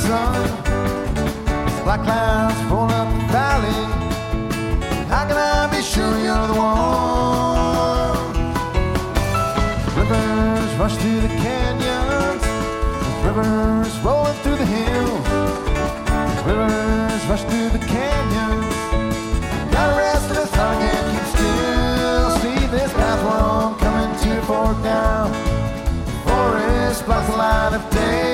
sun. Black clouds full up the valley. How can I be sure you're the one? Rivers rush through the canyons. Rivers rolling through the hills. Rivers rush through the canyons. Gotta rest in this tongue and keep still. See this path we're on coming to Fort down. Forest blocks the light of day.